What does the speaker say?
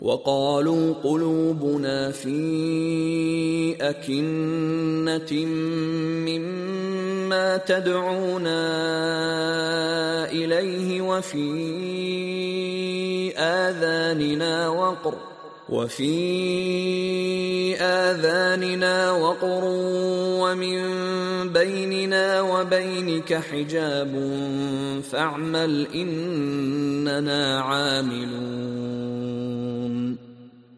وقالوا قلوبنا في أكنة مما تدعونا إليه وفي آذاننا وقر ومن بيننا وبينك حجاب فاعمل إننا عاملون